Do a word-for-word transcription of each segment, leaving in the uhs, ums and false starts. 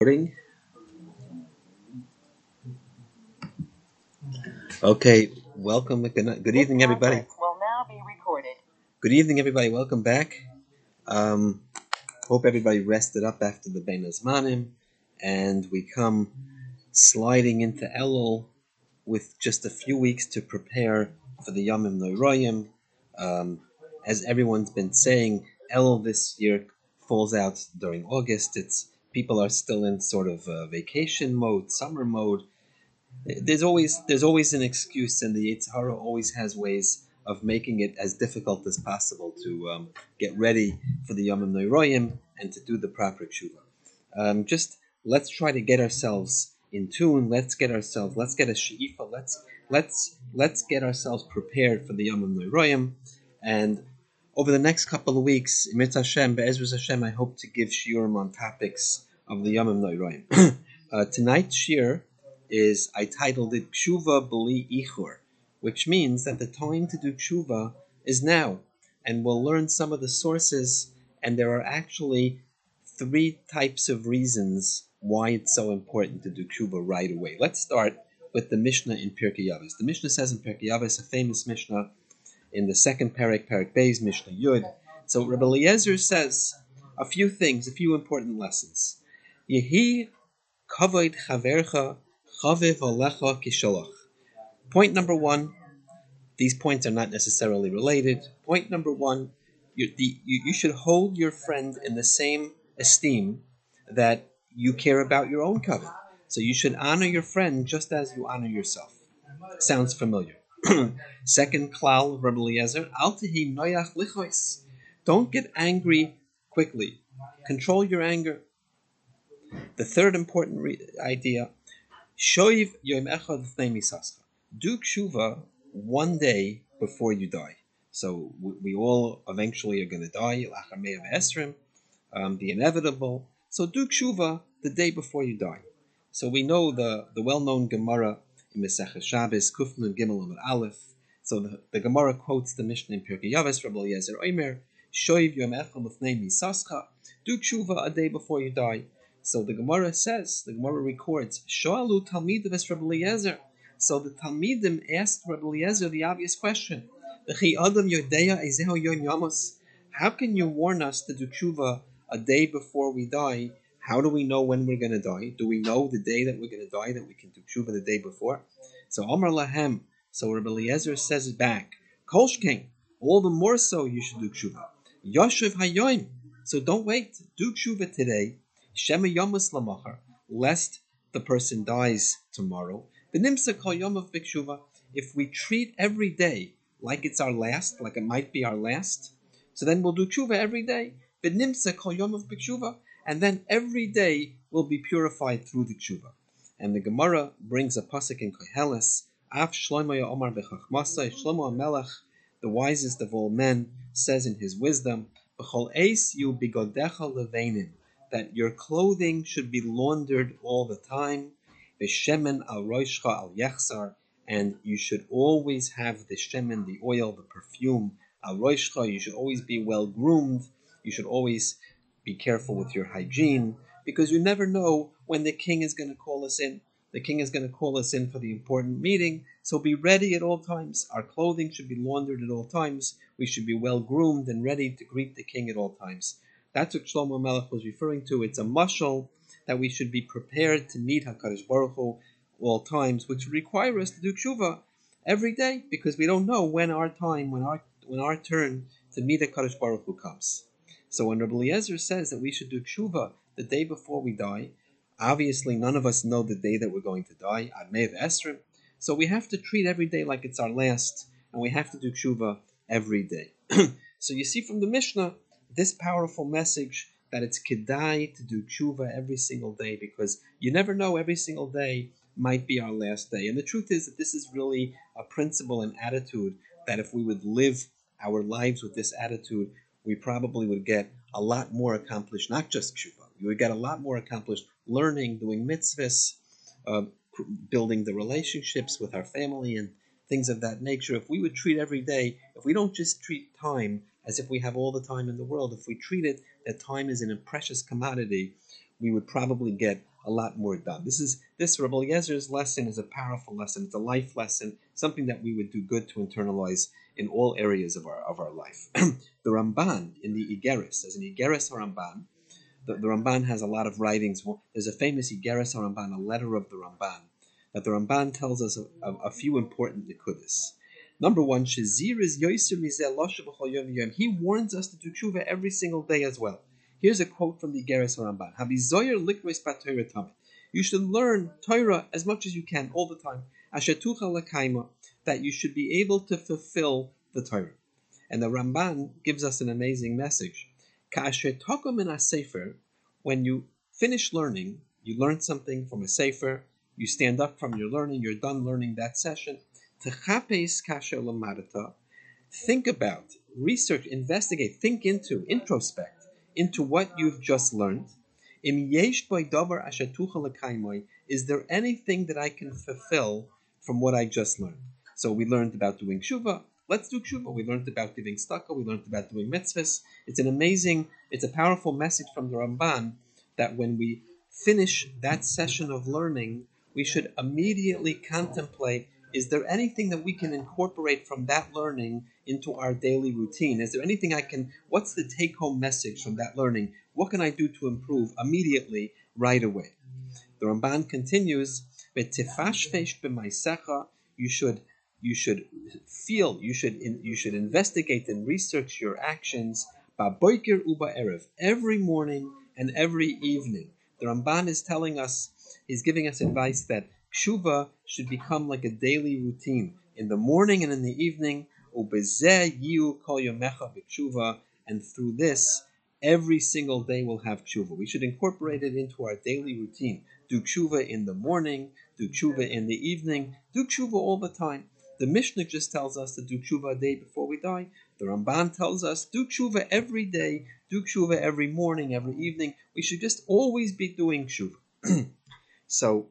Recording. Okay, welcome. Good, night- good evening, everybody. Will now be recorded. Good evening, everybody. Welcome back. Um, hope everybody rested up after the Bein Hazmanim, and we come sliding into Elul with just a few weeks to prepare for the Yomim Nooroyim. Um, as everyone's been saying, Elul this year falls out during August. It's people are still in sort of uh, vacation mode, summer mode. There's always there's always an excuse, and the Yetzer Hara always has ways of making it as difficult as possible to um, get ready for the Yomim Nooroyim and to do the proper tshuva. Um, just let's try to get ourselves in tune. Let's get ourselves. Let's get a she'ifa. Let's let's let's get ourselves prepared for the Yomim Nooroyim. And over the next couple of weeks, Mitz Hashem, Be'ezrus Hashem, I hope to give shiurim on topics of the Yomim Nooroyim. uh, tonight's shiur is I titled it Tshuva B'li Ichur, which means that the time to do tshuva is now, and we'll learn some of the sources. And there are actually three types of reasons why it's so important to do tshuva right away. Let's start with the Mishnah in Pirkei Avos. The Mishnah says in Pirkei Avos, a famous Mishnah in the second parak, Parak Beis, Mishnah Yud. So Rabbi Eliezer says a few things, a few important lessons. Yehi kavod chavercha chaviv alecha kishalach. Point number one. These points are not necessarily related. Point number one, you, the, you, you should hold your friend in the same esteem that you care about your own covenant. So you should honor your friend just as you honor yourself. Sounds familiar. Second klal, Rabbi Eliezer, al tehi noyach lichois. Don't get angry quickly. Control your anger. The third important re- idea, shoiv yom echad l'fnei misascha. Do tshuva one day before you die. So we, we all eventually are going to die, lachar mea v'esrim, um, the inevitable. So do tshuva the day before you die. So we know the, the well-known Gemara in Masechah Shabbos, Kuf Nun Gimel Amud Aleph. So the, the Gemara quotes the Mishnah in Pirkei Avos, Rabbi Eliezer Omer, Shoiv Yom Echad L'fnei Misascha, do tshuva a day before you die. So the Gemara says, the Gemara records, Shoalu Talmidim es Rabbi Eliezer. So the Talmidim asked Rabbi Eliezer the obvious question, how can you warn us to do tshuva a day before we die? How do we know when we're going to die? Do we know the day that we're going to die, that we can do tshuva the day before? So Omar Lahem, so Rabbi Eliezer says it back, Kolshkein, all the more so you should do tshuva. Yoshev hayoim, so don't wait, do tshuva today. Shema yomus lamachar, lest the person dies tomorrow. B'nimsa kol yomav b'kshuva, if we treat every day like it's our last, like it might be our last, so then we'll do tshuva every day. B'nimsa kol yomav b'kshuva, and then every day will be purified through the tshuva. And the Gemara brings a pasuk in Koheles, Af Shlomo Omar b'chachmasai, Shlomo HaMelech, the wisest of all men, says in his wisdom, B'chol eis yu bigodecha leveinim, that your clothing should be laundered all the time, v'shemen al roishcha al yechsar, and you should always have the shemen, the oil, the perfume, al roishcha, you should always be well groomed, you should always be careful with your hygiene, because you never know when the king is going to call us in. The king is going to call us in for the important meeting, so be ready at all times. Our clothing should be laundered at all times. We should be well groomed and ready to greet the king at all times. That's what Shlomo Melech was referring to. It's a mashal that we should be prepared to meet HaKadosh Baruch Hu all times, which require us to do tshuva every day, because we don't know when our time, when our when our turn to meet HaKadosh Baruch Hu comes. So when Rabbi Eliezer says that we should do tshuva the day before we die, obviously none of us know the day that we're going to die, Ad Me'ev Esrim. So we have to treat every day like it's our last, and we have to do tshuva every day. So you see from the Mishnah, this powerful message that it's kedai to do tshuva every single day, because you never know, every single day might be our last day. And the truth is that this is really a principle and attitude that if we would live our lives with this attitude, we probably would get a lot more accomplished, not just tshuva. We would get a lot more accomplished learning, doing mitzvahs, uh, building the relationships with our family and things of that nature. If we would treat every day, if we don't just treat time as if we have all the time in the world, if we treat it that time is in a precious commodity, we would probably get a lot more done. This is this Rabbi Eliezer's lesson is a powerful lesson. It's a life lesson, something that we would do good to internalize in all areas of our of our life. The Ramban in the Igeris, as an Igeris Ramban, the, the Ramban has a lot of writings. There's a famous Igeris Ramban, a letter of the Ramban, that the Ramban tells us a, a, a few important nikudas. Number one, Shazir is Yoiser Mizeh Loshe B'chol Yom Yom. He warns us to do tshuva every single day as well. Here's a quote from the Igeris Ramban: Habizoyer likros b'Torah tamid. You should learn Torah as much as you can all the time. Asher tuchal l'kaima, that you should be able to fulfill the Torah. And the Ramban gives us an amazing message. Ka'asher tokom min ha-sefer, when you finish learning, you learn something from a sefer, you stand up from your learning, you're done learning that session. Techapes kasher lamadata, think about, research, investigate, think into, introspect into what you've just learned. Im yesh by davar asher tuchal l'kaimoi, is there anything that I can fulfill from what I just learned? So we learned about doing tshuva. Let's do tshuva. We learned about giving tzedakah. We learned about doing mitzvahs. It's an amazing, it's a powerful message from the Ramban that when we finish that session of learning, we should immediately contemplate, is there anything that we can incorporate from that learning into our daily routine? Is there anything I can, what's the take-home message from that learning? What can I do to improve immediately, right away? The Ramban continues, you should you should feel, you should in, you should investigate and research your actions every morning and every evening. The Ramban is telling us, he's giving us advice that tshuva should become like a daily routine in the morning and in the evening. And through this, every single day we'll have tshuva. We should incorporate it into our daily routine. Do tshuva in the morning, do tshuva in the evening, do tshuva all the time. The Mishnah just tells us to do tshuva a day before we die. The Ramban tells us, do tshuva every day, do tshuva every morning, every evening. We should just always be doing tshuva. So,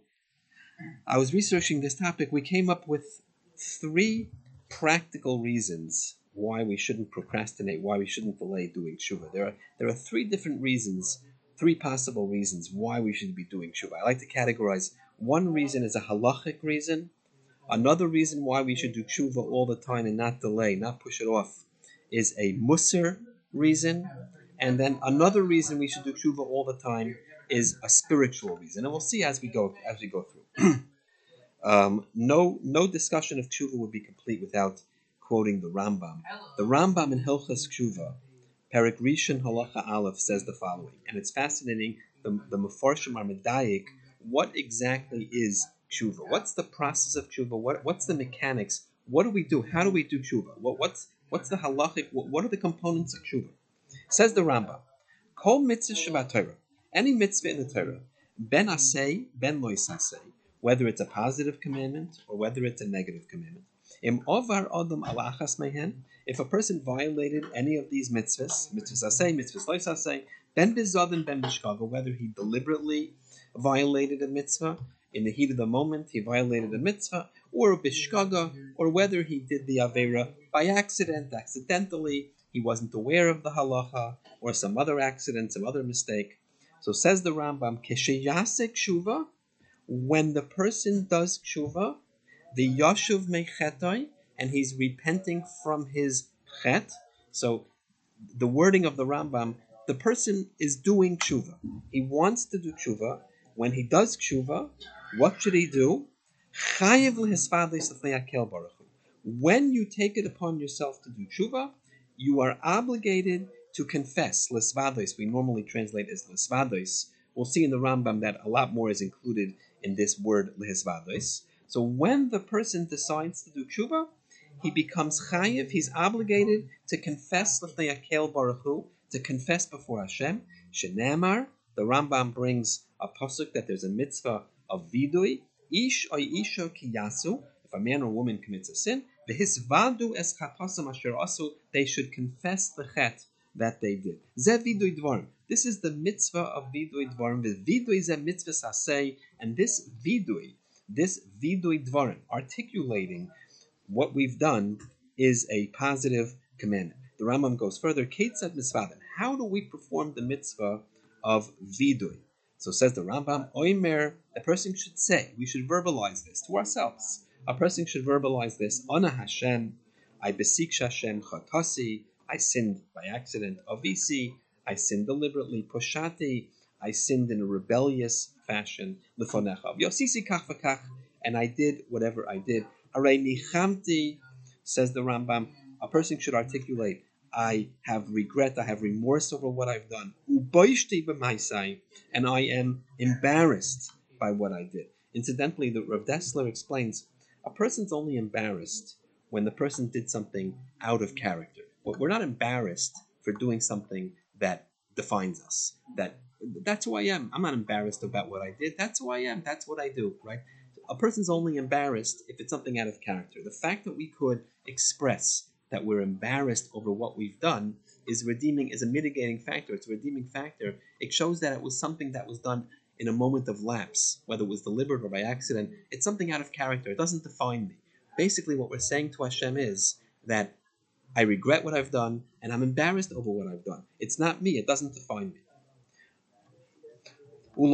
I was researching this topic. We came up with three practical reasons why we shouldn't procrastinate, why we shouldn't delay doing tshuva. There are there are three different reasons, three possible reasons why we should be doing tshuva. I like to categorize. One reason is a halachic reason. Another reason why we should do tshuva all the time and not delay, not push it off, is a musar reason. And then another reason we should do tshuva all the time is a spiritual reason. And we'll see as we go as we go through. um, no no discussion of tshuva would be complete without quoting the Rambam. The Rambam in Hilchas Tshuva, Perek Rishon Halacha Aleph, says the following, and it's fascinating. The the Mefarshim are medayik. What exactly is tshuva? What's the process of tshuva? What what's the mechanics? What do we do? How do we do tshuva? What what's what's the halachic? What, what are the components of tshuva? Says the Rambam, Kol mitzvah Shabbat Torah, any mitzvah in the Torah, ben asay, ben lois asay, whether it's a positive commandment or whether it's a negative commandment. Im ovar adam alachas mehen, if a person violated any of these mitzvahs, mitzvahs asay, mitzvahs lois asay, ben bizadin, ben bishkaga, whether he deliberately violated a mitzvah, in the heat of the moment he violated a mitzvah, or a bishkaga, or whether he did the avera by accident, accidentally, he wasn't aware of the halacha, or some other accident, some other mistake. So says the Rambam, Kesheyasek tshuva, when the person does tshuva, the yashuv mechetoi, and he's repenting from his chet. So the wording of the Rambam, the person is doing tshuva. He wants to do tshuva. When he does tshuva, what should he do? Chayev lehisvadis l'fnei hakel baruch hu. When you take it upon yourself to do tshuva, you are obligated to confess. Lesvados, we normally translate as lesvados. We'll see in the Rambam that a lot more is included in this word lesvados. So when the person decides to do tshuva, he becomes chayiv. He's obligated to confess l'fnei hakel baruch hu, to confess before Hashem. Shenamar, the Rambam brings a pasuk that there's a mitzvah of vidui. Ish oy isha kiyasu. If a man or woman commits a sin, v'hisvadu es chatasam asher asu, they should confess the chet that they did. Ze vidui dvarim. This is the mitzvah of vidui dvarim. The vidui ze mitzvah sasei, and this vidui, this vidui dvarim, articulating what we've done, is a positive commandment. The Rambam goes further. Ketzad mitzvadim. How do we perform the mitzvah of vidui? So says the Rambam, Oimer, a person should say, we should verbalize this to ourselves. A person should verbalize this, Ana Hashem, I beseech Hashem, Chatasi, I sinned by accident, Avisi, I sinned deliberately, Poshati, I sinned in a rebellious fashion, Lefonecha, Yosisi kach v'kach, and I did whatever I did. Arei nichamti, says the Rambam, a person should articulate, I have regret, I have remorse over what I've done. Uboishti b'maisai, and I am embarrassed by what I did. Incidentally, the Rav Dessler explains, a person's only embarrassed when the person did something out of character. We're not embarrassed for doing something that defines us. That that's who I am. I'm not embarrassed about what I did. That's who I am. That's what I do, right? A person's only embarrassed if it's something out of character. The fact that we could express that we're embarrassed over what we've done is redeeming, is a mitigating factor. It's a redeeming factor. It shows that it was something that was done in a moment of lapse, whether it was deliberate or by accident. It's something out of character. It doesn't define me. Basically, what we're saying to Hashem is that I regret what I've done and I'm embarrassed over what I've done. It's not me. It doesn't define me. And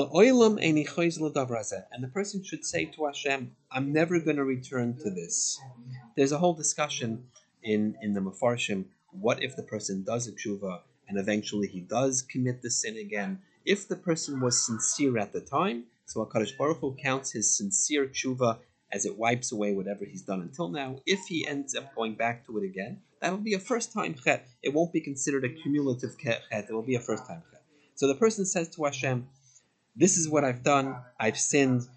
the person should say to Hashem, I'm never going to return to this. There's a whole discussion in, in the Mefarshim. What if the person does a tshuva and eventually he does commit the sin again? If the person was sincere at the time, so HaKadosh Baruch Hu counts his sincere tshuva as it wipes away whatever he's done until now. If he ends up going back to it again, that'll be a first-time chet. It won't be considered a cumulative chet. It will be a first-time chet. So the person says to Hashem, this is what I've done. I've sinned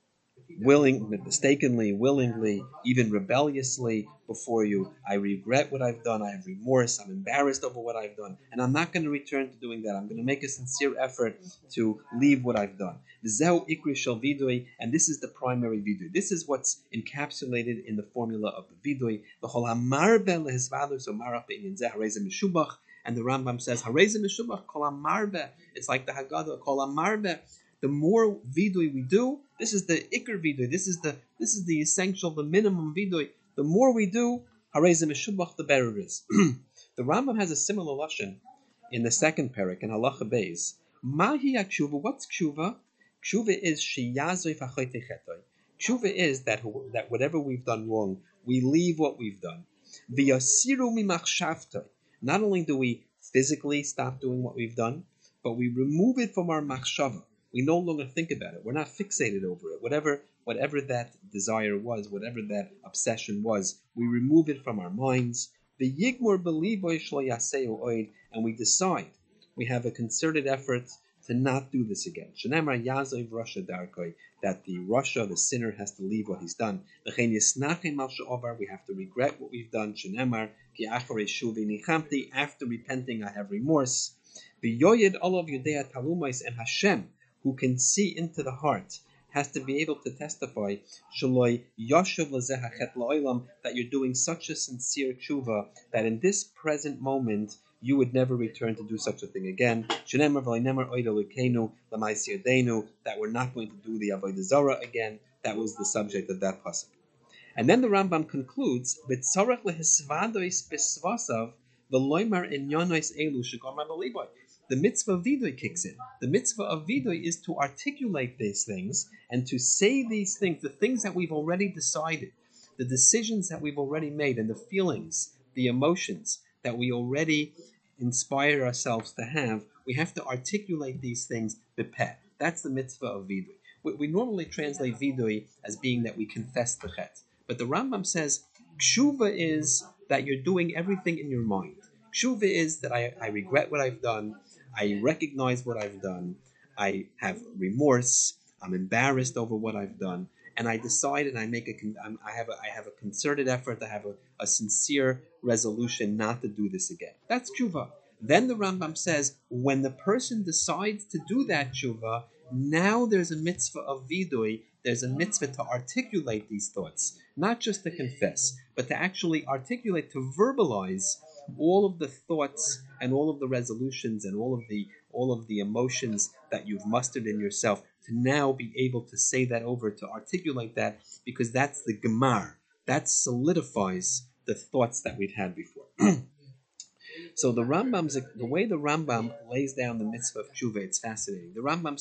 willing, mistakenly, willingly, even rebelliously before you. I regret what I've done. I have remorse. I'm embarrassed over what I've done. And I'm not going to return to doing that. I'm going to make a sincere effort to leave what I've done. Zeu ikri shel vidui, and this is the primary vidui. This is what's encapsulated in the formula of the vidui. V'chol hamarbe lehizvadu, so marach be'inyan zeh harezeh mishubach. And the Rambam says, harezeh mishubach kol hamarbe. It's like the Haggadah, kol hamarbe. The more vidui we do, this is the ikr vidui. This is the this is the essential, the minimum vidui. The more we do, harezeh mishubach, the better it is. The Rambam has a similar lashon in the second parak in Halacha Beis. Mahi akshuva. What's kshuva? Kshuva is sheyazoi v'achote chetoi. Kshuva is that that whatever we've done wrong, we leave what we've done. V'yasiru mimachshavtoi. Not only do we physically stop doing what we've done, but we remove it from our machshava. We no longer think about it. We're not fixated over it. Whatever, whatever that desire was, whatever that obsession was, we remove it from our minds. The yigmor belivoy shlo yaseu oid, and we decide. We have a concerted effort to not do this again. Shenemar yazov rasha darkoi, that the rasha, the sinner, has to leave what he's done. Lechein yisnachem al she'ovar, we have to regret what we've done. Shenemar ki acharei shuvi nichamti, after repenting I have remorse. V'yoyed olav yudei talumais, and Hashem, who can see into the heart, has to be able to testify shaloi yoshev lezeh hachet la'olam, that you're doing such a sincere tshuva that in this present moment you would never return to do such a thing again. Shenemar v'leinemar oida lekenu l'maisir deinu, that we're not going to do the avodah zarah again. That was the subject of that pasuk. And then the Rambam concludes, v'tzarech lehisvadois besvasav v'loimar inyonos elu shegomar b'liboy. The mitzvah of vidui kicks in. The mitzvah of vidui is to articulate these things and to say these things, the things that we've already decided, the decisions that we've already made, and the feelings, the emotions that we already inspire ourselves to have. We have to articulate these things bepeh. That's the mitzvah of vidui. We, we normally translate vidui as being that we confess the chet. But the Rambam says, kshuva is that you're doing everything in your mind. Kshuva is that I, I regret what I've done. I recognize what I've done. I have remorse. I'm embarrassed over what I've done, and I decide and I make a. I have a. I have a concerted effort. I have a, a sincere resolution not to do this again. That's tshuva. Then the Rambam says, when the person decides to do that tshuva, now there's a mitzvah of vidui. There's a mitzvah to articulate these thoughts, not just to confess, but to actually articulate, to verbalize all of the thoughts and all of the resolutions and all of the all of the emotions that you've mustered in yourself, to now be able to say that over, to articulate that, because that's the gemar. That solidifies the thoughts that we've had before. So the Rambam's the way the Rambam lays down the mitzvah of tshuva, it's fascinating. The Rambam says,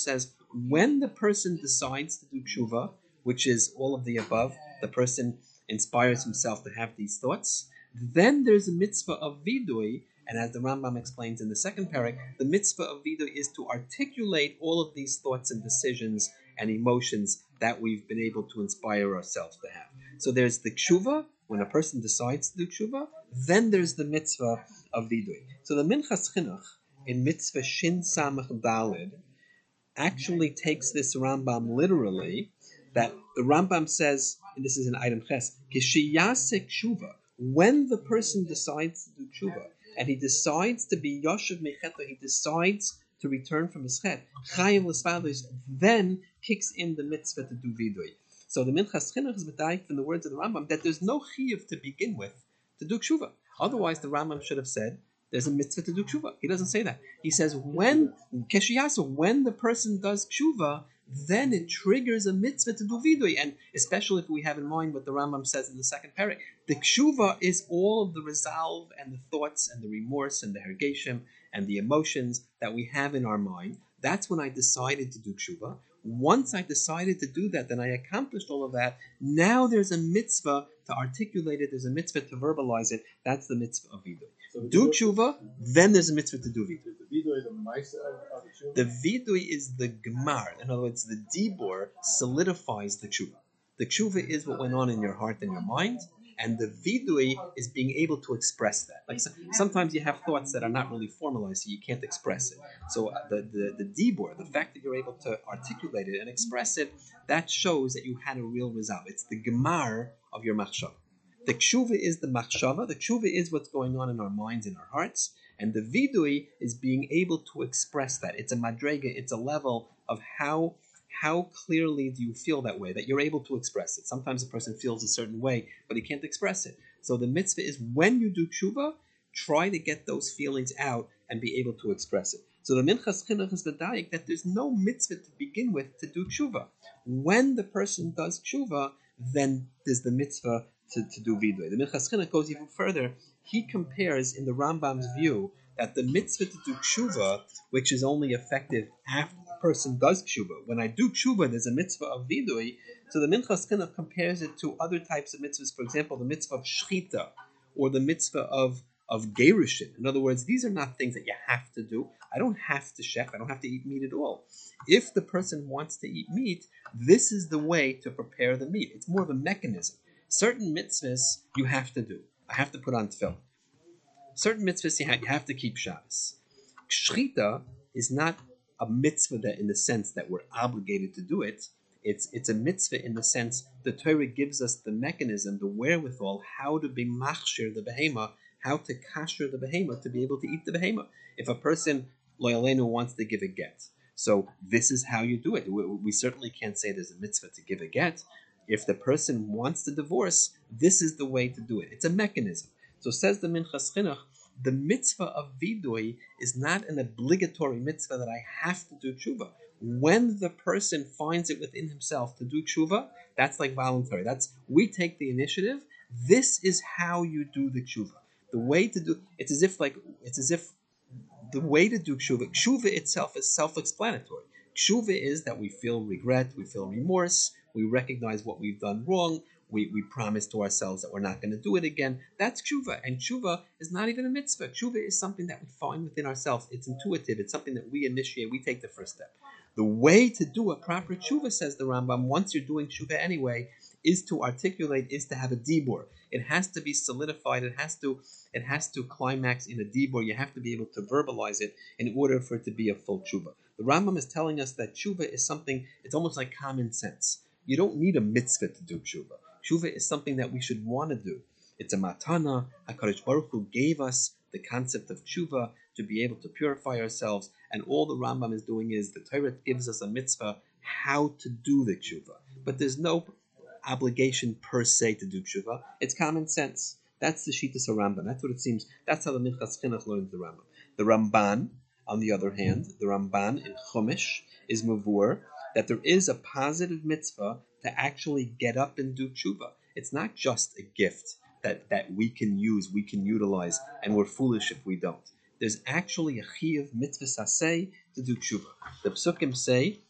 when the person decides to do tshuva, which is all of the above, the person inspires himself to have these thoughts, then there's a mitzvah of vidui, and as the Rambam explains in the second parak, the mitzvah of vidui is to articulate all of these thoughts and decisions and emotions that we've been able to inspire ourselves to have. So there's the tshuva, when a person decides to do tshuva, then there's the mitzvah of vidui. So the Minchas Chinuch in mitzvah Shin Samach Dalid actually takes this Rambam literally, that the Rambam says, and this is in item ches, Kishiyasek tshuva, when the person decides to do tshuva, and he decides to be Yoshev Mecheto, he decides to return from his chet, Chayiv L'Svados, then kicks in the mitzvah to do vidui. So the Minchas Chinuch is medayik from the words of the Rambam that there's no chiyuv to begin with to do tshuva. Otherwise, the Rambam should have said there's a mitzvah to do tshuva. He doesn't say that. He says when keshiyasu, when the person does tshuva, then it triggers a mitzvah to do vidui. And especially if we have in mind what the Rambam says in the second parak, the tshuva is all of the resolve and the thoughts and the remorse and the hergeshim and the emotions that we have in our mind. That's when I decided to do tshuva. Once I decided to do that, then I accomplished all of that. Now there's a mitzvah to articulate it. There's a mitzvah to verbalize it. That's the mitzvah of vidui. So do tshuva, then there's a mitzvah to do vidui. The vidui is the ma'aseh of the tshuva? The vidui is the gemar. In other words, the dibur solidifies the tshuva. The tshuva is what went on in your heart and your mind, and the vidui is being able to express that. Like so, sometimes you have thoughts that are not really formalized, so you can't express it. So uh, the, the, the dibur, the fact that you're able to articulate it and express it, that shows that you had a real resolve. It's the gemar of your machshava. The tshuva is the machshava. The tshuva is what's going on in our minds and our hearts. And the vidui is being able to express that. It's a madrega. It's a level of how how clearly do you feel that way, that you're able to express it. Sometimes a person feels a certain way, but he can't express it. So the mitzvah is when you do tshuva, try to get those feelings out and be able to express it. So the Minchas Chinuch is the dayik that there's no mitzvah to begin with to do tshuva. When the person does tshuva, then there's the mitzvah to, to do vidui. The Minchas Chinuch goes even further. He compares in the Rambam's view that the mitzvah to do tshuva, which is only effective after the person does tshuva. When I do tshuva, there's a mitzvah of vidui. So the Minchas Chinuch compares it to other types of mitzvahs. For example, the mitzvah of shchita or the mitzvah of of gerushin. In other words, these are not things that you have to do. I don't have to shech. I don't have to eat meat at all. If the person wants to eat meat, this is the way to prepare the meat. It's more of a mechanism. Certain mitzvahs you have to do. I have to put on tefillin. Certain mitzvahs you have, you have to keep Shabbos. Shchita is not a mitzvah that in the sense that we're obligated to do it. It's it's a mitzvah in the sense the Torah gives us the mechanism, the wherewithal, how to be machshir the behema, how to kasher the behema to be able to eat the behema. If a person, lo yaleinu, wants to give a get, so this is how you do it. We, we certainly can't say there's a mitzvah to give a get. If the person wants to divorce, this is the way to do it. It's a mechanism. So says the Minchas Chinuch, the mitzvah of vidui is not an obligatory mitzvah that I have to do tshuva. When the person finds it within himself to do tshuva, that's like voluntary. That's we take the initiative. This is how you do the tshuva. The way to do it's as if like it's as if the way to do tshuva. Tshuva itself is self-explanatory. Tshuva is that we feel regret, we feel remorse, we recognize what we've done wrong. We, we promise to ourselves that we're not going to do it again. That's tshuva. And tshuva is not even a mitzvah. Tshuva is something that we find within ourselves. It's intuitive. It's something that we initiate. We take the first step. The way to do a proper tshuva, says the Rambam, once you're doing tshuva anyway, is to articulate, is to have a dibur. It has to be solidified. It has to it has to climax in a dibur. You have to be able to verbalize it in order for it to be a full tshuva. The Rambam is telling us that tshuva is something, it's almost like common sense. You don't need a mitzvah to do tshuva. Tshuva is something that we should want to do. It's a matana. HaKadosh Baruch Hu gave us the concept of tshuva to be able to purify ourselves. And all the Rambam is doing is the Torah gives us a mitzvah how to do the tshuva. But there's no obligation per se to do tshuva. It's common sense. That's the Shittas Rambam. That's what it seems. That's how the Minchas Chinuch learns the Rambam. The Ramban, on the other hand, the Ramban in Chumash is mavur that there is a positive mitzvah to actually get up and do tshuva. It's not just a gift that, that we can use, we can utilize, and we're foolish if we don't. There's actually a chiyuv mitzvah saseh to do tshuva. The psukim say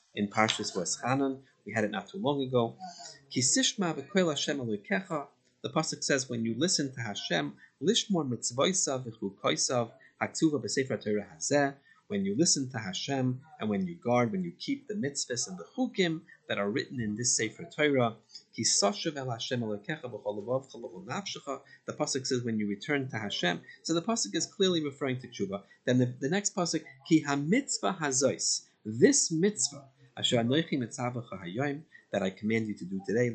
in Parshas V'eschanan. We had it not too long ago. Kisishma v'koil Hashem Elokecha. The pasuk says, when you listen to Hashem, lishmor mitzvoisav v'chukoisav haktuva b'sefer Torah hazeh. When you listen to Hashem and when you guard, when you keep the mitzvahs and the chukim that are written in this Sefer Torah, the pasuk says when you return to Hashem. So the pasuk is clearly referring to tshuva. Then the, the next pasuk, ki ha-mitzvah hazois, this mitzvah, asher anochi mitzavacha hayom, that I command you to do today,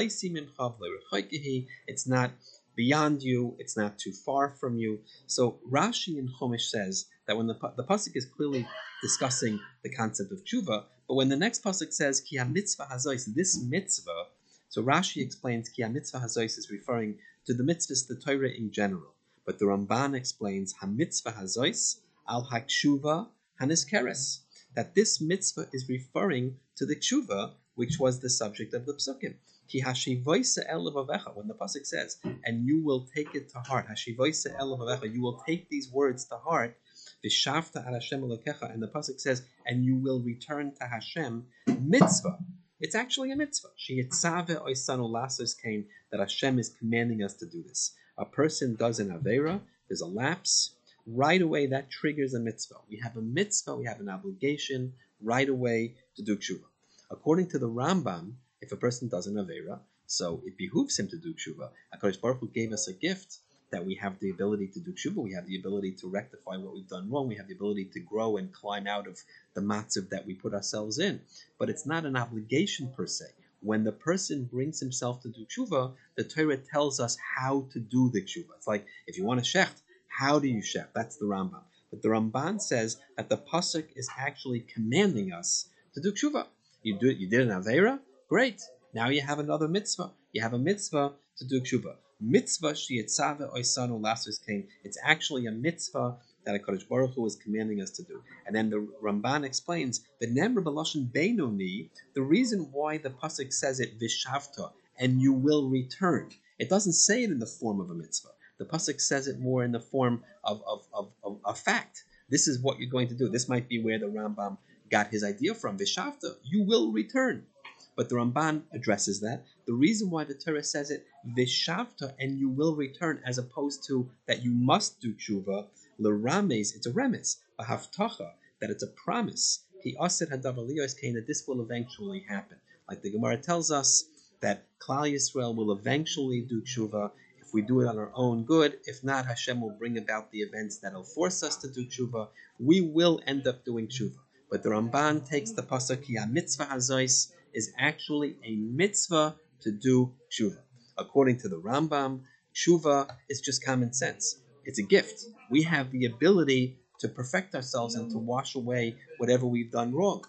it's not beyond you, it's not too far from you. So Rashi in Chumash says that when the the pasuk is clearly discussing the concept of tshuva, but when the next pasuk says ki ha-mitzvah hazois, this mitzvah, so Rashi explains ki ha-mitzvah hazois is referring to the mitzvahs, the Torah in general. But the Ramban explains ha-mitzvah hazois al ha-tshuva haniskeres, that this mitzvah is referring to the tshuva, which was the subject of the psukim. Ki hashivoisa el levavecha, when the pasuk says, and you will take it to heart, hashivoisa el levavecha, you will take these words to heart, vishavta al Hashem elokecha, and the pasuk says, and you will return to Hashem, mitzvah. It's actually a mitzvah. Sheyitzave oisanu lasos kain, that Hashem is commanding us to do this. A person does an avera, there's a lapse, right away that triggers a mitzvah. We have a mitzvah, we have an obligation right away to do tshuva. According to the Rambam, if a person does an avera, so it behooves him to do tshuva. HaKadosh Baruch Hu gave us a gift that we have the ability to do tshuva, we have the ability to rectify what we've done wrong, we have the ability to grow and climb out of the matzav that we put ourselves in. But it's not an obligation per se. When the person brings himself to do tshuva, the Torah tells us how to do the tshuva. It's like, if you want to shecht, how do you shecht? That's the Rambam. But the Ramban says that the pasuk is actually commanding us to do tshuva. You do it, you did an avera, great. Now you have another mitzvah. You have a mitzvah to do tshuva. Mitzvah sheyitzave oisanu lasos kain. It's actually a mitzvah that HaKadosh Baruch Hu is commanding us to do. And then the Ramban explains the nemra b'lashon beinoni. The reason why the pasuk says it vishavta, and you will return. It doesn't say it in the form of a mitzvah. The pasuk says it more in the form of of of, of a fact. This is what you're going to do. This might be where the Rambam got his idea from. Vishavta, you will return. But the Ramban addresses that. The reason why the Torah says it, vishavta, and you will return, as opposed to that you must do tshuva, l'rames, it's a remes, v'havtacha, that it's a promise, ki aser hadavar liyos kain, that this will eventually happen. Like the Gemara tells us that Klal Yisrael will eventually do tshuva. If we do it on our own, good. If not, Hashem will bring about the events that will force us to do tshuva. We will end up doing tshuva. But the Ramban takes the pasuk, ki ha-mitzvah hazois, is actually a mitzvah to do tshuva. According to the Rambam, tshuva is just common sense. It's a gift. We have the ability to perfect ourselves and to wash away whatever we've done wrong.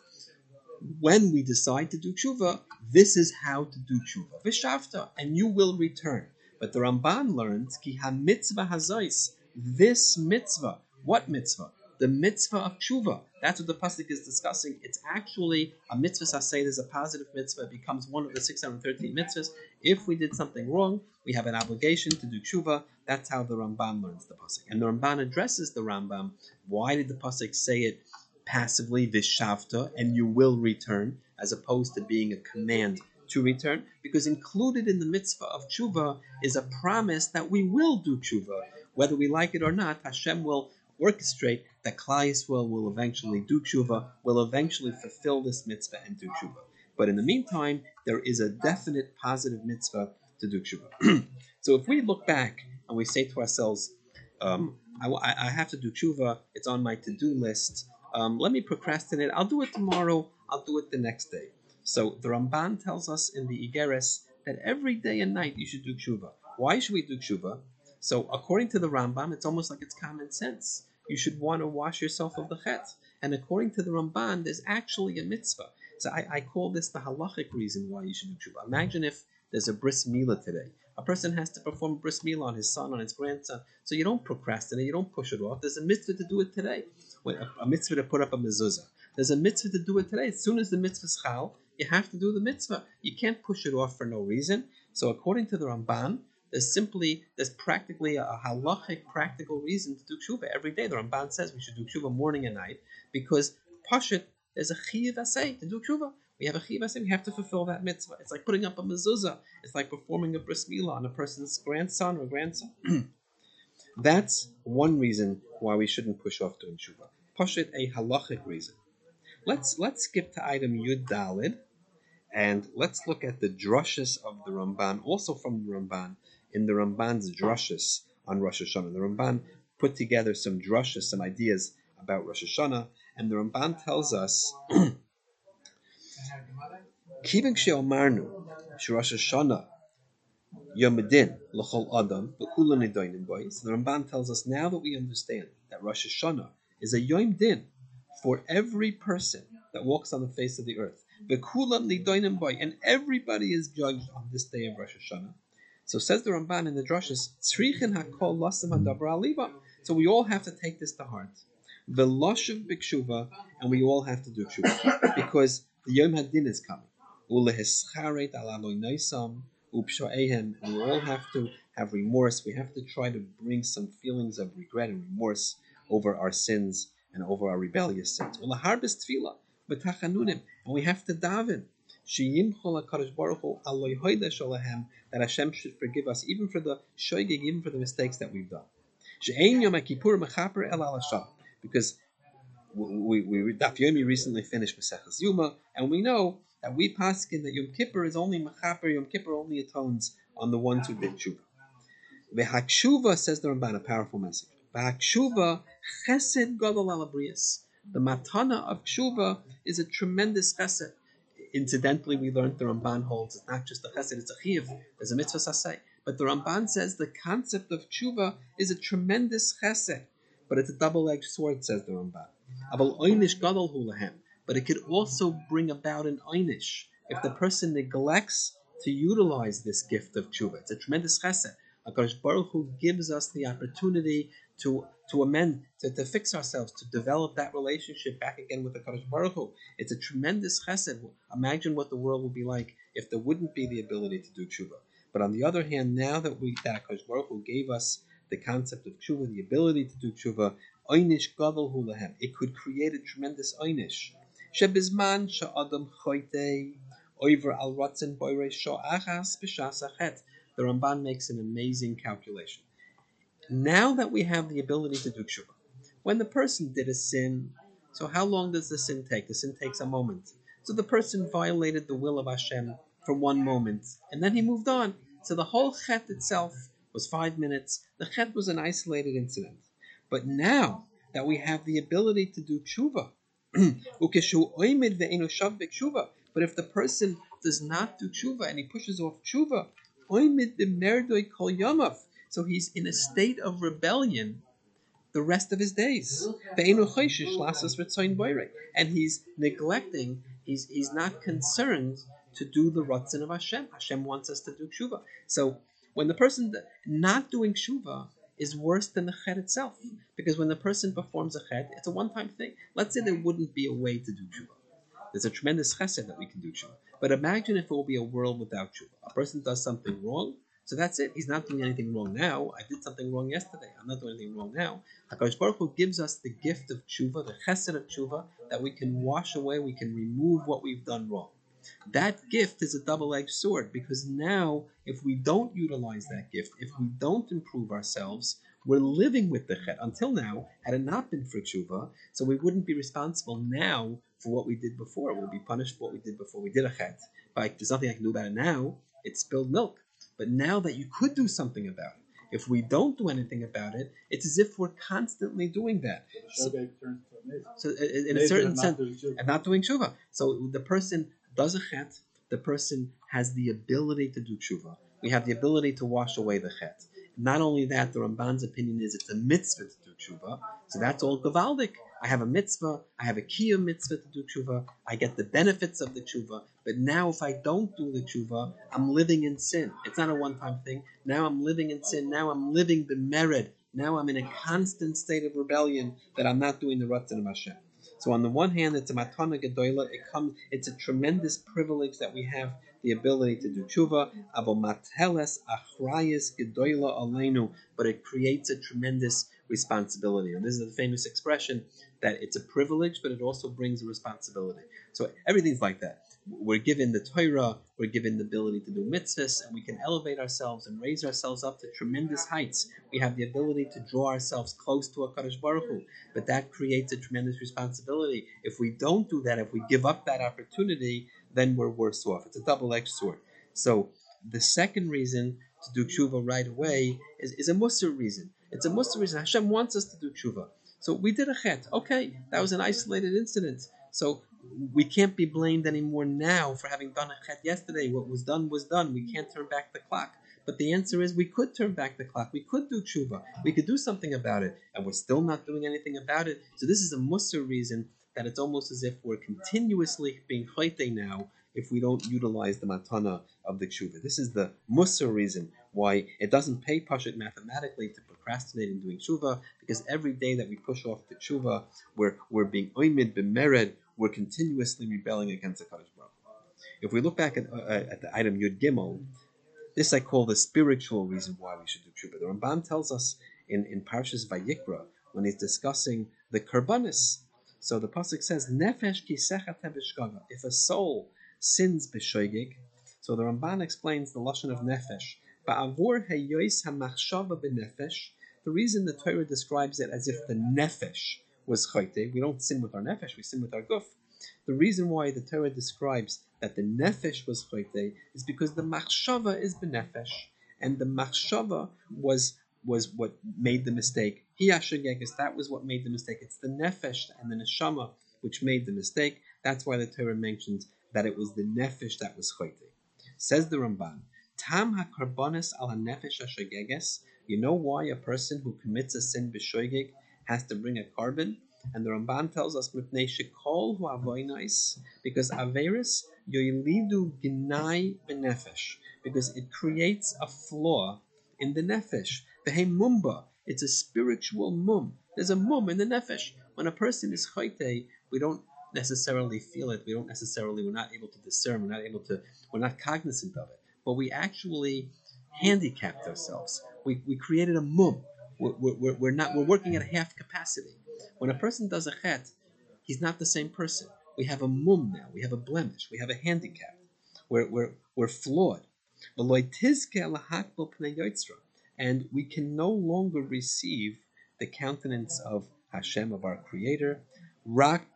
When we decide to do tshuva, this is how to do tshuva. Vishavta, and you will return. But the Ramban learns, ki ha-mitzvah hazois, this mitzvah. What mitzvah? The mitzvah of tshuva. That's what the pasuk is discussing. It's actually a mitzvah saseh. There's a positive mitzvah. It becomes one of the six hundred thirteen mitzvahs. If we did something wrong, we have an obligation to do tshuva. That's how the Ramban learns the pasuk. And the Ramban addresses the Rambam. Why did the pasuk say it passively, vishavta, and you will return, as opposed to being a command to return? Because included in the mitzvah of tshuva is a promise that we will do tshuva. Whether we like it or not, Hashem will orchestrate that Klal Yisrael will eventually do tshuva, will eventually fulfill this mitzvah and do tshuva. But in the meantime, there is a definite positive mitzvah to do tshuva. So if we look back and we say to ourselves, um, I, I have to do tshuva, it's on my to-do list, um, let me procrastinate, I'll do it tomorrow, I'll do it the next day. So the Ramban tells us in the Igeres that every day and night you should do tshuva. Why should we do tshuva? So according to the Rambam, it's almost like it's common sense. You should want to wash yourself of the chet. And according to the Ramban, there's actually a mitzvah. So I, I call this the halachic reason why you should do tshuva. Imagine if there's a bris milah today. A person has to perform a bris milah on his son, on his grandson. So you don't procrastinate, you don't push it off. There's a mitzvah to do it today. A, a mitzvah to put up a mezuzah. There's a mitzvah to do it today. As soon as the mitzvah is chal, you have to do the mitzvah. You can't push it off for no reason. So according to the Ramban, There's simply, there's practically a, a halachic practical reason to do tshuva every day. The Ramban says we should do tshuva morning and night because pashut, there's a chiyuv asay to do tshuva. We have a chiyuv asay. We have to fulfill that mitzvah. It's like putting up a mezuzah. It's like performing a bris milah on a person's grandson or grandson. That's one reason why we shouldn't push off doing tshuva. Pashit, a halachic reason. Let's let's skip to item Yud Dalid, and let's look at the drushes of the Ramban, also from the Ramban, in the Ramban's drushes on Rosh Hashanah. The Ramban put together some drushes, some ideas about Rosh Hashanah, and the Ramban tells us, Kivin she'omarnu she'Rosh Hashanah Yom Din l'chol adam v'kulan nidonim boy. So the Ramban tells us, now that we understand that Rosh Hashanah is a Yom Din for every person that walks on the face of the earth, v'kulan nidonim boy, and everybody is judged on this day of Rosh Hashanah. So says the Ramban in the drushes, tzrichin hakol lasem hadabra aliba. So we all have to take this to heart. V'loshev b'kshuva, and we all have to do kshuva because the Yom Hadin is coming. Ulehischaret alaloy noisam upshoehem, and we all have to have remorse. We have to try to bring some feelings of regret and remorse over our sins and over our rebellious sins. Ulaharbis tefillah b'tachanunim, and we have to daven. Sheyimchol HaKadosh Baruch Hu aloy hoida sholahem, that Hashem should forgive us even for the shoygig, even for the mistakes that we've done. She'ein Yom HaKippur mechaper el al Hashem, because we we Daf Yomi recently finished Maseches Yuma, and we know that we paskin that Yom Kippur is only mechaper. Yom Kippur only atones on the ones who did tshuva. V'hakshuva, says the Ramban, a powerful message. V'hakshuva chesed gadol al habriyos. The matana of tshuva is a tremendous chesed. Incidentally, we learned the Ramban holds it's not just a chesed, it's a chiyuv. There's a mitzvah sasay. But the Ramban says the concept of tshuva is a tremendous chesed, but it's a double-edged sword, says the Ramban. Aval oynish gadol hu lahem, but it could also bring about an oynish if the person neglects to utilize this gift of tshuva. It's a tremendous chesed. HaKadosh Baruch Hu gives us the opportunity to to amend, to, to fix ourselves, to develop that relationship back again with the HaKadosh Baruch Hu. It's a tremendous chesed. Imagine what the world would be like if there wouldn't be the ability to do tshuva. But on the other hand, now that we that HaKadosh Baruch Hu gave us the concept of tshuva, the ability to do tshuva, oynish gadol hu lahem, it could create a tremendous oynish. Shebizman sha'adam choytei over al ratzin boyrei sho'achas b'shas achet. The Ramban makes an amazing calculation. Now that we have the ability to do tshuva, when the person did a sin, so how long does the sin take? The sin takes a moment. So the person violated the will of Hashem for one moment, and then he moved on. So the whole chet itself was five minutes. The chet was an isolated incident. But now that we have the ability to do tshuva, but if the person does not do tshuva and he pushes off tshuva, so he's in a state of rebellion the rest of his days. And he's neglecting, he's he's not concerned to do the ratzon of Hashem. Hashem wants us to do tshuva. So when the person not doing tshuva is worse than the chet itself, because when the person performs a chet, it's a one-time thing. Let's say there wouldn't be a way to do tshuva. There's a tremendous chesed that we can do tshuva. But imagine if it will be a world without tshuva. A person does something wrong, so that's it. He's not doing anything wrong now. I did something wrong yesterday. I'm not doing anything wrong now. HaKadosh Baruch Hu gives us the gift of tshuva, the chesed of tshuva, that we can wash away, we can remove what we've done wrong. That gift is a double-edged sword, because now, if we don't utilize that gift, if we don't improve ourselves, we're living with the chet. Until now, had it not been for tshuva, so we wouldn't be responsible now for what we did before. We'll be punished for what we did before we did a chet. But there's nothing I can do about it now. It's spilled milk. But now that you could do something about it, if we don't do anything about it, it's as if we're constantly doing that. So, so in a certain sense, and not doing tshuva. So the person does a chet, the person has the ability to do tshuva. We have the ability to wash away the chet. Not only that, the Ramban's opinion is it's a mitzvah to do tshuva. So that's all gavaldik. I have a mitzvah, I have a kiyum mitzvah to do tshuva, I get the benefits of the tshuva, but now if I don't do the tshuva, I'm living in sin. It's not a one-time thing. Now I'm living in sin, now I'm living the merit, now I'm in a constant state of rebellion that I'm not doing the ratzon of Hashem. So on the one hand, it's a matana gedola, it comes, it's a tremendous privilege that we have the ability to do tshuva, avo mateles achrayis gedola aleinu, but it creates a tremendous responsibility. And this is the famous expression that it's a privilege, but it also brings a responsibility. So everything's like that. We're given the Torah, we're given the ability to do mitzvahs, and we can elevate ourselves and raise ourselves up to tremendous heights. We have the ability to draw ourselves close to HaKadosh Baruch Hu, but that creates a tremendous responsibility. If we don't do that, if we give up that opportunity, then we're worse off. It's a double-edged sword. So the second reason to do tshuva right away is, is a Musar reason. It's a Musar reason. Hashem wants us to do tshuva. So we did a chet. Okay, that was an isolated incident. So we can't be blamed anymore now for having done a chet yesterday. What was done was done. We can't turn back the clock. But the answer is we could turn back the clock. We could do tshuva. We could do something about it. And we're still not doing anything about it. So this is a Musar reason that it's almost as if we're continuously being chayte now if we don't utilize the matana of the tshuva. This is the Musar reason why it doesn't pay pashut mathematically to procrastinate in doing tshuva, because every day that we push off the tshuva, we're, we're being oimid b'mered, we're continuously rebelling against the Kadosh Baruch Hu. If we look back at, uh, at the item Yud Gimel, this I call the spiritual reason why we should do tshuva. The Ramban tells us in, in Parshas Vayikra, when he's discussing the karbanis. So the pasuk says, "Nefesh ki sechat b'shgaga." If a soul sins b'shoigig, so the Ramban explains the lashon of nefesh. Ba'avur heyois hamachshava b'nefesh. The reason the Torah describes it as if the nefesh was chayte, we don't sin with our nefesh, we sin with our guf. The reason why the Torah describes that the nefesh was chayte is because the machshava is b'nefesh, and the machshava was was what made the mistake. Hiyashagegas, that was what made the mistake. It's the nefesh and the neshama which made the mistake. That's why the Torah mentions that it was the nefesh that was chayte. Says the Ramban, Tam hakarbonis al hanefesh hashageges. You know why a person who commits a sin b'shoigig has to bring a carbon? And the Ramban tells us mipnei shekol hu avoinais, because averis yoilidu ginai b'nefesh, because it creates a flaw in the nefesh. V'hei mumba, it's a spiritual mum. There's a mum in the nefesh. When a person is chayte, we don't necessarily feel it. We don't necessarily, we're not able to discern. We're not able to, we're not cognizant of it. But we actually handicapped ourselves. We we created a mum. We're, we're, we're not, we're working at half capacity. When a person does a chet, he's not the same person. We have a mum now. We have a blemish. We have a handicap. We're, we're, we're flawed. And we can no longer receive the countenance of Hashem, of our Creator, only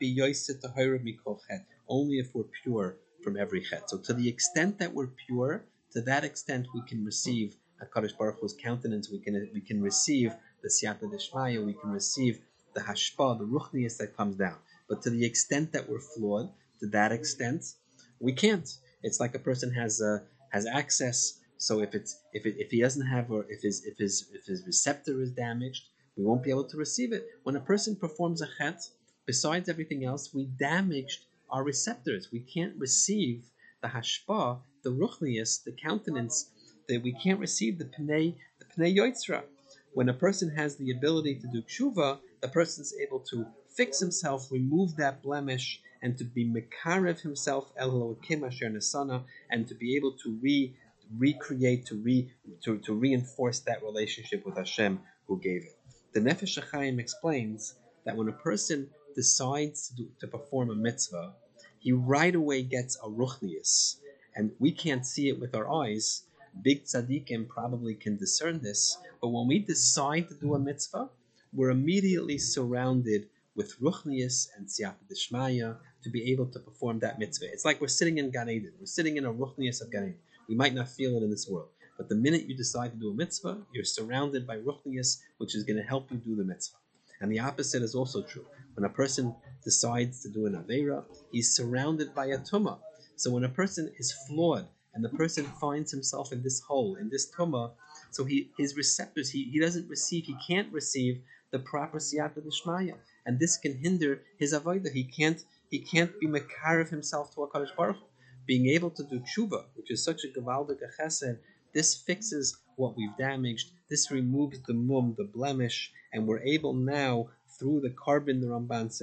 if we're pure from every chet. So to the extent that we're pure, to that extent we can receive HaKadosh Baruch Hu's countenance, we can we can receive the Siyata Deshmaya, we can receive the Hashpa, the Ruchnius that comes down. But to the extent that we're flawed, to that extent, we can't. It's like a person has uh, has access. So if it's if it, if he doesn't have, or if his if his if his receptor is damaged, we won't be able to receive it. When a person performs a chet, besides everything else, we damaged our receptors. We can't receive the hashpa, the ruchnius, the countenance. That we can't receive the pnei, the pnei yotzra. When a person has the ability to do tshuva, the person's able to fix himself, remove that blemish, and to be mekarev himself el elokim asher nesana, and to be able to re recreate, to re to, to reinforce that relationship with Hashem who gave it. The Nefesh HaChaim explains that when a person decides to, do, to perform a mitzvah, he right away gets a ruchnius, and we can't see it with our eyes. Big tzaddikim probably can discern this, but when we decide to do a mitzvah, we're immediately surrounded with ruchnius and siyata d'shmaya to be able to perform that mitzvah. It's like we're sitting in Gan Eden. We're sitting in a ruchnius of Gan Eden. We might not feel it in this world, but the minute you decide to do a mitzvah, you're surrounded by ruchnius, which is going to help you do the mitzvah. And the opposite is also true. When a person decides to do an aveira, he's surrounded by a tumah. So when a person is flawed, and the person finds himself in this hole, in this tumah, so he his receptors, he, he doesn't receive, he can't receive the proper siyata d'shmaya, and this can hinder his avodah. He can't he can't be mekarev himself to HaKadosh Baruch Hu. Being able to do tshuva, which is such a gavaldik chesed, this fixes what we've damaged. This removes the mum, the blemish, and we're able now, through the carbon, the Ramban says,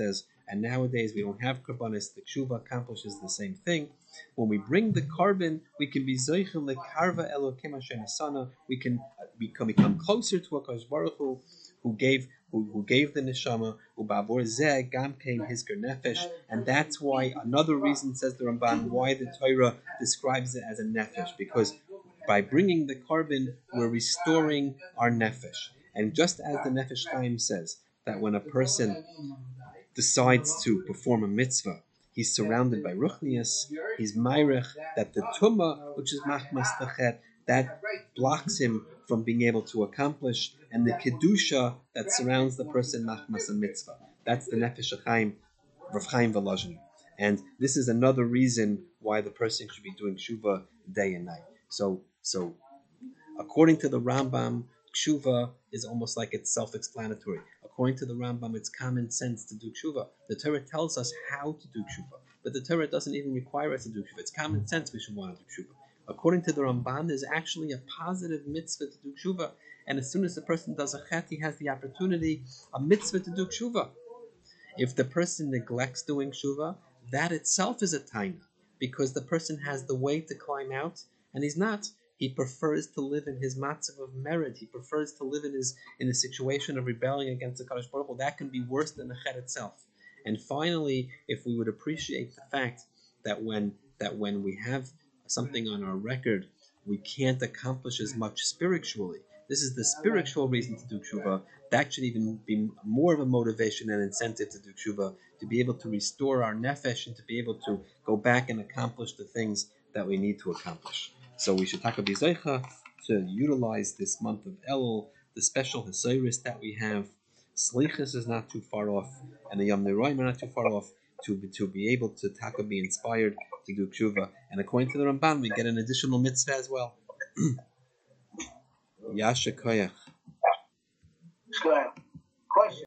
and nowadays we don't have karbanis. The tshuva accomplishes the same thing. When we bring the carbon, we can be zeichel lekarva Elokim Hashem Asana. We can become become closer to HaKadosh Baruch Hu, who gave who, who gave the neshama. Ubavor zeh gam came hizker nefesh, and that's why another reason, says the Ramban, why the Torah describes it as a nefesh, because by bringing the carbon, we're restoring our nefesh. And just as the Nefesh Chaim says that when a person decides to perform a mitzvah, he's surrounded by ruchnias, he's mayrech, that the tumah, which is machmas tachet, that blocks him from being able to accomplish, and the kedusha that surrounds the person machmas a mitzvah. That's the Nefesh Chaim, Rav Chaim Volozhin. And this is another reason why the person should be doing tshuva day and night. So, so according to the Rambam, tshuva is almost like it's self-explanatory. According to the Rambam, it's common sense to do tshuva. The Torah tells us how to do tshuva, but the Torah doesn't even require us to do tshuva. It's common sense we should want to do tshuva. According to the Ramban, there's actually a positive mitzvah to do tshuva, and as soon as the person does a chet, he has the opportunity, a mitzvah to do tshuva. If the person neglects doing tshuva, that itself is a taina, because the person has the way to climb out, and he's not. He prefers to live in his matzav of merit. He prefers to live in his in a situation of rebelling against the Kadosh Baruch Hu. That can be worse than the chet itself. And finally, if we would appreciate the fact that when that when we have something on our record, we can't accomplish as much spiritually. This is the spiritual reason to do tshuva. That should even be more of a motivation and incentive to do tshuva, to be able to restore our nefesh and to be able to go back and accomplish the things that we need to accomplish. So we should take a bizaycha to utilize this month of Elul, the special Hasiris that we have. Slichus is not too far off, and the Yom Neroim are not too far off, to be, to be able to taka be inspired to do tshuva. And according to the Ramban, we get an additional mitzvah as well. Yasha koyach.